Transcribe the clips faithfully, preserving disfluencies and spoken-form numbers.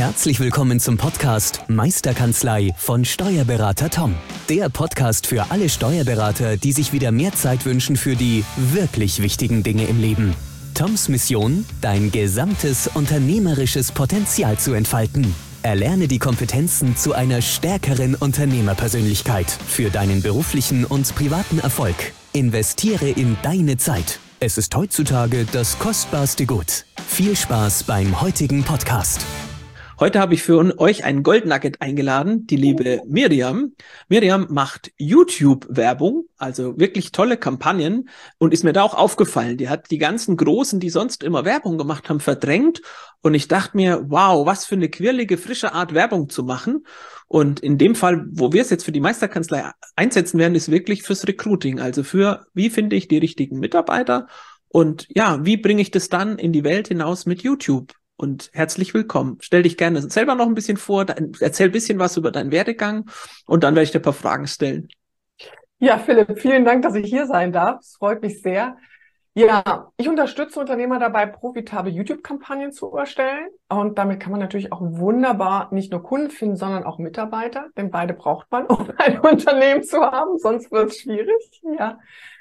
Herzlich willkommen zum Podcast Meisterkanzlei von Steuerberater Tom. Der Podcast für alle Steuerberater, die sich wieder mehr Zeit wünschen für die wirklich wichtigen Dinge im Leben. Toms Mission, dein gesamtes unternehmerisches Potenzial zu entfalten. Erlerne die Kompetenzen zu einer stärkeren Unternehmerpersönlichkeit für deinen beruflichen und privaten Erfolg. Investiere in deine Zeit. Es ist heutzutage das kostbarste Gut. Viel Spaß beim heutigen Podcast. Heute habe ich für euch einen Goldnugget eingeladen, die liebe Miriam. Miriam macht YouTube-Werbung, also wirklich tolle Kampagnen, und ist mir da auch aufgefallen. Die hat die ganzen Großen, die sonst immer Werbung gemacht haben, verdrängt. Und ich dachte mir, wow, was für eine quirlige, frische Art Werbung zu machen. Und in dem Fall, wo wir es jetzt für die Meisterkanzlei einsetzen werden, ist wirklich fürs Recruiting. Also für, wie finde ich die richtigen Mitarbeiter? Und ja, wie bringe ich das dann in die Welt hinaus mit YouTube? Und herzlich willkommen. Stell dich gerne selber noch ein bisschen vor, erzähl ein bisschen was über deinen Werdegang und dann werde ich dir ein paar Fragen stellen. Ja, Philipp, vielen Dank, dass ich hier sein darf. Es freut mich sehr. Ja, ich unterstütze Unternehmer dabei, profitable YouTube-Kampagnen zu erstellen. Und damit kann man natürlich auch wunderbar nicht nur Kunden finden, sondern auch Mitarbeiter. Denn beide braucht man, um ein Unternehmen zu haben. Sonst wird es schwierig. Ja.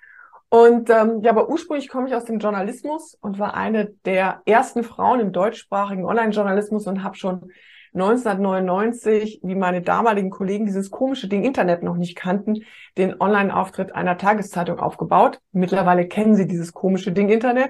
Und ähm, ja, aber ursprünglich komme ich aus dem Journalismus und war eine der ersten Frauen im deutschsprachigen Online-Journalismus und habe schon neunzehnhundertneunundneunzig, wie meine damaligen Kollegen dieses komische Ding Internet noch nicht kannten, den Online-Auftritt einer Tageszeitung aufgebaut. Mittlerweile kennen sie dieses komische Ding Internet.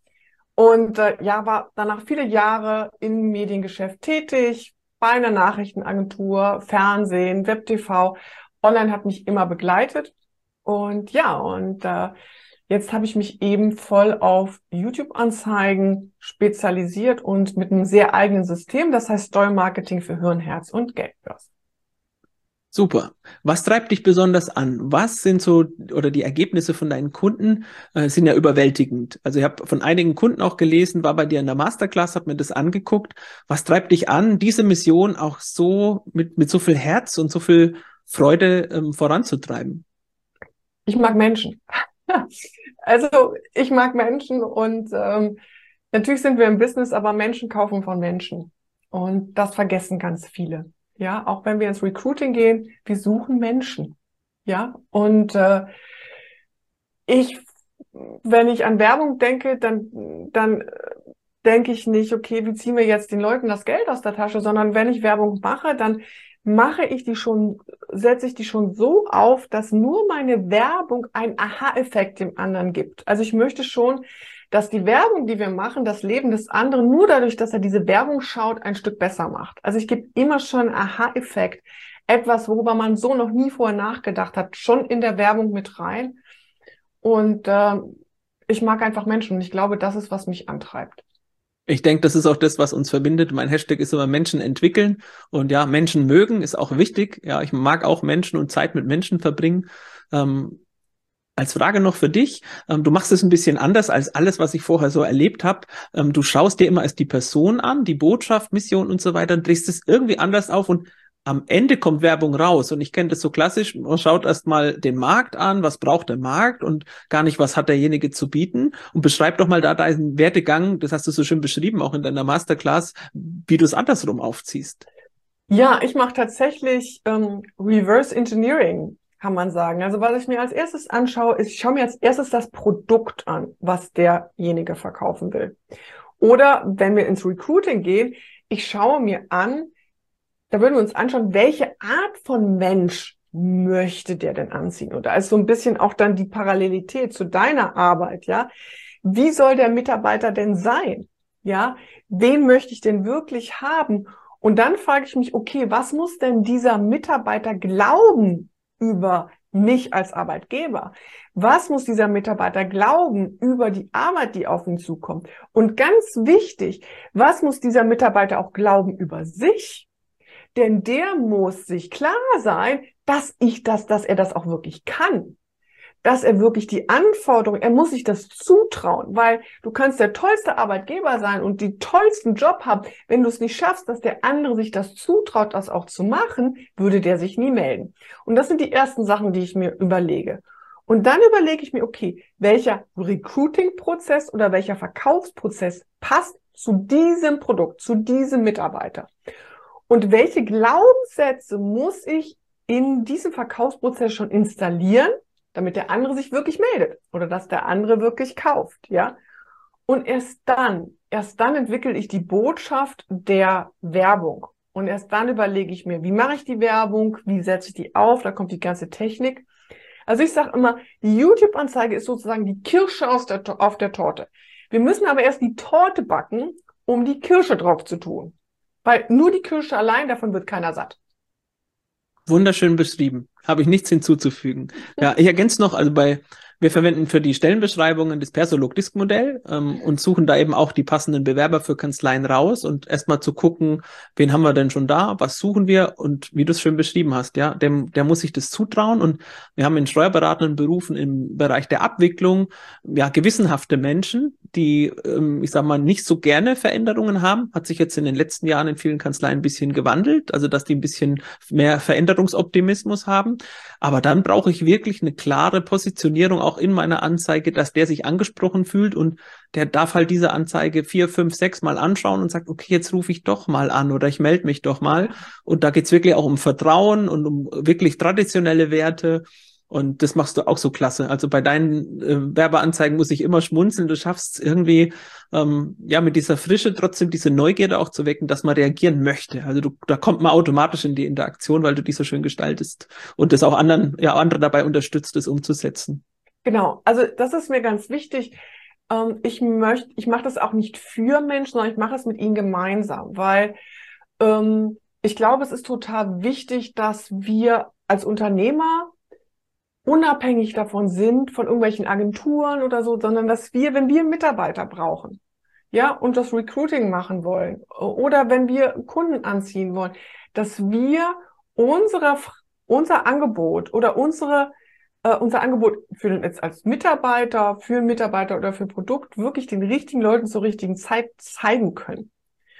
Und äh, ja, war danach viele Jahre im Mediengeschäft tätig, bei einer Nachrichtenagentur, Fernsehen, Web-T V. Online hat mich immer begleitet. Und ja, und äh, jetzt habe ich mich eben voll auf YouTube-Anzeigen spezialisiert und mit einem sehr eigenen System, das heißt Steuermarketing für Hirn, Herz und Geldbörse. Super. Was treibt dich besonders an? Was sind so, oder die Ergebnisse von deinen Kunden äh, sind ja überwältigend. Also ich habe von einigen Kunden auch gelesen, war bei dir in der Masterclass, habe mir das angeguckt. Was treibt dich an, diese Mission auch so mit, mit so viel Herz und so viel Freude ähm, voranzutreiben? Ich mag Menschen. Also ich mag Menschen und ähm, natürlich sind wir im Business, aber Menschen kaufen von Menschen. Und das vergessen ganz viele. Ja, auch wenn wir ins Recruiting gehen, wir suchen Menschen. Ja, und äh, ich, wenn ich an Werbung denke, dann, dann denke ich nicht, okay, wie ziehen wir jetzt den Leuten das Geld aus der Tasche, sondern wenn ich Werbung mache, dann mache ich die schon, setze ich die schon so auf, dass nur meine Werbung einen Aha-Effekt dem anderen gibt. Also ich möchte schon, dass die Werbung, die wir machen, das Leben des anderen nur dadurch, dass er diese Werbung schaut, ein Stück besser macht. Also ich gebe immer schon einen Aha-Effekt, etwas, worüber man so noch nie vorher nachgedacht hat, schon in der Werbung mit rein. Und äh, ich mag einfach Menschen und ich glaube, das ist, was mich antreibt. Ich denke, das ist auch das, was uns verbindet. Mein Hashtag ist immer Menschen entwickeln. Und ja, Menschen mögen ist auch wichtig. Ja, ich mag auch Menschen und Zeit mit Menschen verbringen. Ähm, als Frage noch für dich. Ähm, du machst es ein bisschen anders als alles, was ich vorher so erlebt habe. Ähm, du schaust dir immer als die Person an, die Botschaft, Mission und so weiter und drehst es irgendwie anders auf und am Ende kommt Werbung raus. Und ich kenne das so klassisch, man schaut erst mal den Markt an, was braucht der Markt und gar nicht, was hat derjenige zu bieten. Und beschreib doch mal da deinen Werdegang, das hast du so schön beschrieben, auch in deiner Masterclass, wie du es andersrum aufziehst. Ja, ich mache tatsächlich ähm, Reverse Engineering, kann man sagen. Also was ich mir als erstes anschaue, ist, ich schaue mir als erstes das Produkt an, was derjenige verkaufen will. Oder wenn wir ins Recruiting gehen, ich schaue mir an, da würden wir uns anschauen, welche Art von Mensch möchte der denn anziehen? Und da ist so ein bisschen auch dann die Parallelität zu deiner Arbeit, ja. Wie soll der Mitarbeiter denn sein? Ja, wen möchte ich denn wirklich haben? Und dann frage ich mich, okay, was muss denn dieser Mitarbeiter glauben über mich als Arbeitgeber? Was muss dieser Mitarbeiter glauben über die Arbeit, die auf ihn zukommt? Und ganz wichtig, was muss dieser Mitarbeiter auch glauben über sich? Denn der muss sich klar sein, dass ich das, dass er das auch wirklich kann. Dass er wirklich die Anforderungen, er muss sich das zutrauen, weil du kannst der tollste Arbeitgeber sein und die tollsten Job haben. Wenn du es nicht schaffst, dass der andere sich das zutraut, das auch zu machen, würde der sich nie melden. Und das sind die ersten Sachen, die ich mir überlege. Und dann überlege ich mir, okay, welcher Recruiting-Prozess oder welcher Verkaufsprozess passt zu diesem Produkt, zu diesem Mitarbeiter. Und welche Glaubenssätze muss ich in diesem Verkaufsprozess schon installieren, damit der andere sich wirklich meldet oder dass der andere wirklich kauft, ja? Und erst dann, erst dann entwickle ich die Botschaft der Werbung. Und erst dann überlege ich mir, wie mache ich die Werbung, wie setze ich die auf, da kommt die ganze Technik. Also ich sage immer, die YouTube-Anzeige ist sozusagen die Kirsche aus der, auf der Torte. Wir müssen aber erst die Torte backen, um die Kirsche drauf zu tun. Weil nur die Kirsche allein, davon wird keiner satt. Wunderschön beschrieben. Habe ich nichts hinzuzufügen. Ja, ich ergänze noch, also bei, wir verwenden für die Stellenbeschreibungen das Persolog-Disk-Modell ähm, und suchen da eben auch die passenden Bewerber für Kanzleien raus und erstmal zu gucken, wen haben wir denn schon da, was suchen wir und wie du es schön beschrieben hast, ja, dem, der muss sich das zutrauen und wir haben in steuerberatenden Berufen im Bereich der Abwicklung ja gewissenhafte Menschen, die, ähm, ich sag mal, nicht so gerne Veränderungen haben, hat sich jetzt in den letzten Jahren in vielen Kanzleien ein bisschen gewandelt, also dass die ein bisschen mehr Veränderungsoptimismus haben, aber dann brauche ich wirklich eine klare Positionierung auch in meiner Anzeige, dass der sich angesprochen fühlt und der darf halt diese Anzeige vier, fünf, sechs Mal anschauen und sagt, okay, jetzt rufe ich doch mal an oder ich melde mich doch mal. Und da geht's wirklich auch um Vertrauen und um wirklich traditionelle Werte. Und das machst du auch so klasse. Also bei deinen äh, Werbeanzeigen muss ich immer schmunzeln. Du schaffst es irgendwie, ähm, ja, mit dieser Frische trotzdem diese Neugierde auch zu wecken, dass man reagieren möchte. Also du, da kommt man automatisch in die Interaktion, weil du die so schön gestaltest und das auch anderen, ja, andere dabei unterstützt, das umzusetzen. Genau, also das ist mir ganz wichtig. Ähm, ich möchte, ich mache das auch nicht für Menschen, sondern ich mache es mit ihnen gemeinsam, weil ähm, ich glaube, es ist total wichtig, dass wir als Unternehmer unabhängig davon sind, von irgendwelchen Agenturen oder so, sondern dass wir, wenn wir Mitarbeiter brauchen, ja, und das Recruiting machen wollen oder wenn wir Kunden anziehen wollen, dass wir unsere, unser Angebot oder unsere unser Angebot für den, jetzt als Mitarbeiter, für Mitarbeiter oder für Produkt wirklich den richtigen Leuten zur richtigen Zeit zeigen können.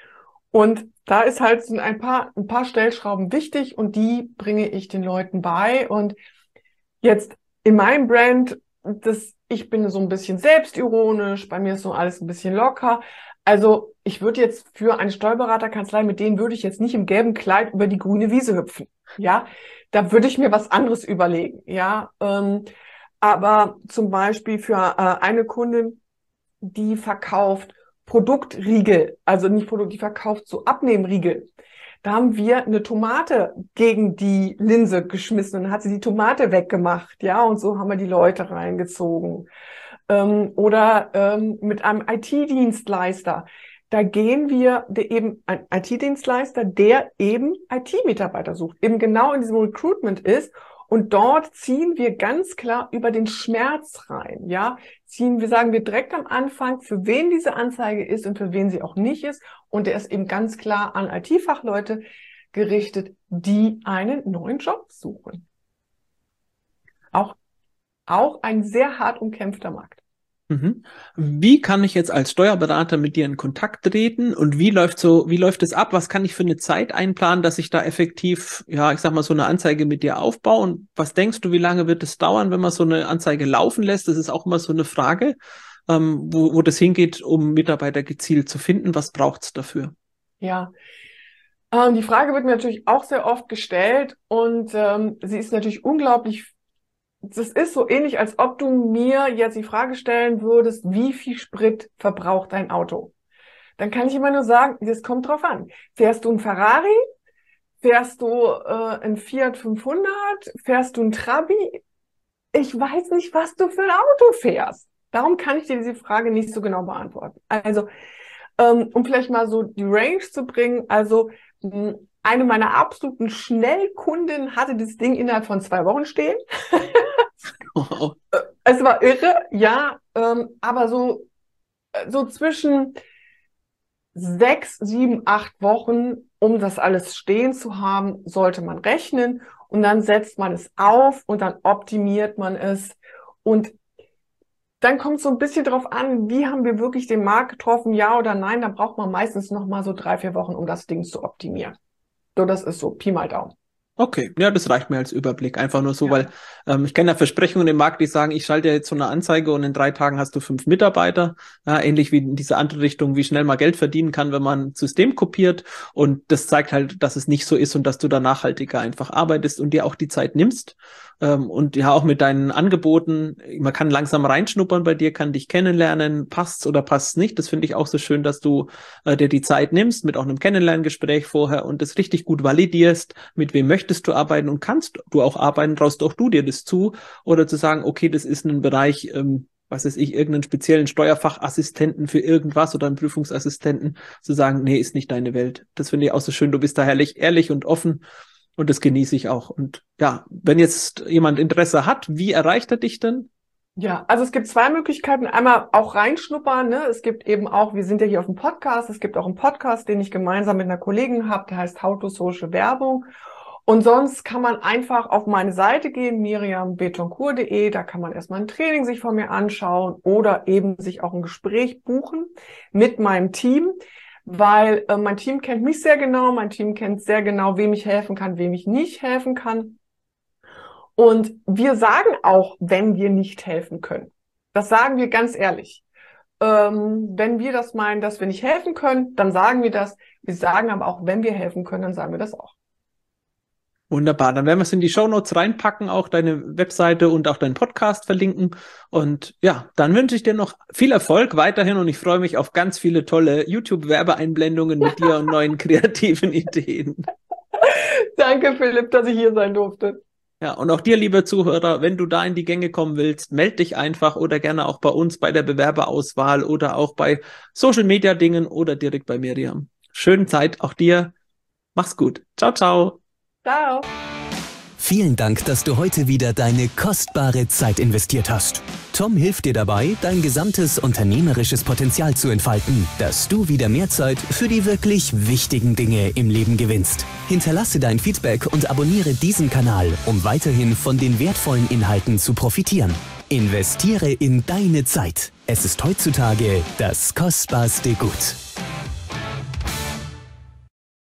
Und da ist halt sind ein paar, ein paar Stellschrauben wichtig und die bringe ich den Leuten bei. Und jetzt in meinem Brand, das, ich bin so ein bisschen selbstironisch, bei mir ist so alles ein bisschen locker. Also ich würde jetzt für eine Steuerberaterkanzlei, mit denen würde ich jetzt nicht im gelben Kleid über die grüne Wiese hüpfen. Ja, da würde ich mir was anderes überlegen. Ja, ähm, aber zum Beispiel für äh, eine Kundin, die verkauft Produktriegel, also nicht Produkt, die verkauft so Abnehmriegel. Da haben wir eine Tomate gegen die Linse geschmissen und dann hat sie die Tomate weggemacht. Ja, und so haben wir die Leute reingezogen. Ähm, oder ähm, mit einem I T-Dienstleister. Da gehen wir, der eben ein I T-Dienstleister, der eben I T-Mitarbeiter sucht, eben genau in diesem Recruitment ist. Und dort ziehen wir ganz klar über den Schmerz rein, ja. Ziehen wir, sagen wir direkt am Anfang, für wen diese Anzeige ist und für wen sie auch nicht ist. Und der ist eben ganz klar an I T-Fachleute gerichtet, die einen neuen Job suchen. Auch, auch ein sehr hart umkämpfter Markt. Mhm. Wie kann ich jetzt als Steuerberater mit dir in Kontakt treten und wie läuft so, wie läuft es ab? Was kann ich für eine Zeit einplanen, dass ich da effektiv, ja, ich sag mal, so eine Anzeige mit dir aufbaue? Und was denkst du, wie lange wird es dauern, wenn man so eine Anzeige laufen lässt? Das ist auch immer so eine Frage, ähm, wo, wo das hingeht, um Mitarbeiter gezielt zu finden. Was braucht's dafür? Ja, ähm, die Frage wird mir natürlich auch sehr oft gestellt und ähm, sie ist natürlich unglaublich. Das ist so ähnlich, als ob du mir jetzt die Frage stellen würdest, wie viel Sprit verbraucht dein Auto? Dann kann ich immer nur sagen, das kommt drauf an. Fährst du ein Ferrari? Fährst du äh, ein Fiat fünfhundert? Fährst du ein Trabi? Ich weiß nicht, was du für ein Auto fährst. Darum kann ich dir diese Frage nicht so genau beantworten. Also, ähm, um vielleicht mal so die Range zu bringen, also mh, eine meiner absoluten Schnellkunden hatte das Ding innerhalb von zwei Wochen stehen. Wow. Es war irre, ja, ähm, aber so, so zwischen sechs, sieben, acht Wochen, um das alles stehen zu haben, sollte man rechnen und dann setzt man es auf und dann optimiert man es und dann kommt es so ein bisschen drauf an, wie haben wir wirklich den Markt getroffen, ja oder nein, da braucht man meistens noch mal so drei, vier Wochen, um das Ding zu optimieren. So, das ist so Pi mal Daumen. Okay, ja, das reicht mir als Überblick. Einfach nur so, Ja. weil ähm, ich kenne ja Versprechungen im Markt, die sagen, ich schalte jetzt so eine Anzeige und in drei Tagen hast du fünf Mitarbeiter. Ja, ähnlich wie in diese andere Richtung, wie schnell man Geld verdienen kann, wenn man ein System kopiert. Und das zeigt halt, dass es nicht so ist und dass du da nachhaltiger einfach arbeitest und dir auch die Zeit nimmst. Ähm, und ja, auch mit deinen Angeboten, man kann langsam reinschnuppern bei dir, kann dich kennenlernen, passt's oder passt's nicht. Das finde ich auch so schön, dass du äh, dir die Zeit nimmst mit auch einem Kennenlerngespräch vorher und das richtig gut validierst, mit wem möchtest du arbeiten und kannst du auch arbeiten, traust auch du dir das zu oder zu sagen, okay, das ist ein Bereich, ähm, was weiß ich, irgendeinen speziellen Steuerfachassistenten für irgendwas oder einen Prüfungsassistenten, zu sagen, nee, ist nicht deine Welt. Das finde ich auch so schön, du bist da herrlich, ehrlich und offen. Und das genieße ich auch. Und ja, wenn jetzt jemand Interesse hat, wie erreicht er dich denn? Ja, also es gibt zwei Möglichkeiten. Einmal auch reinschnuppern. Ne? Es gibt eben auch, wir sind ja hier auf dem Podcast, es gibt auch einen Podcast, den ich gemeinsam mit einer Kollegin habe, der heißt How to Social Werbung. Und sonst kann man einfach auf meine Seite gehen, miriam betoncourt punkt de. Da kann man erstmal ein Training sich von mir anschauen oder eben sich auch ein Gespräch buchen mit meinem Team. Weil äh, mein Team kennt mich sehr genau, mein Team kennt sehr genau, wem ich helfen kann, wem ich nicht helfen kann. Und wir sagen auch, wenn wir nicht helfen können. Das sagen wir ganz ehrlich. Ähm, wenn wir das meinen, dass wir nicht helfen können, dann sagen wir das. Wir sagen aber auch, wenn wir helfen können, dann sagen wir das auch. Wunderbar, dann werden wir es in die Shownotes reinpacken, auch deine Webseite und auch deinen Podcast verlinken. Und ja, dann wünsche ich dir noch viel Erfolg weiterhin und ich freue mich auf ganz viele tolle YouTube-Werbeeinblendungen mit dir und neuen kreativen Ideen. Danke, Philipp, dass ich hier sein durfte. Ja, und auch dir, lieber Zuhörer, wenn du da in die Gänge kommen willst, melde dich einfach oder gerne auch bei uns bei der Bewerberauswahl oder auch bei Social-Media-Dingen oder direkt bei Miriam. Schöne Zeit auch dir. Mach's gut. Ciao, ciao. Ciao. Vielen Dank, dass du heute wieder deine kostbare Zeit investiert hast. Tom hilft dir dabei, dein gesamtes unternehmerisches Potenzial zu entfalten, dass du wieder mehr Zeit für die wirklich wichtigen Dinge im Leben gewinnst. Hinterlasse dein Feedback und abonniere diesen Kanal, um weiterhin von den wertvollen Inhalten zu profitieren. Investiere in deine Zeit. Es ist heutzutage das kostbarste Gut.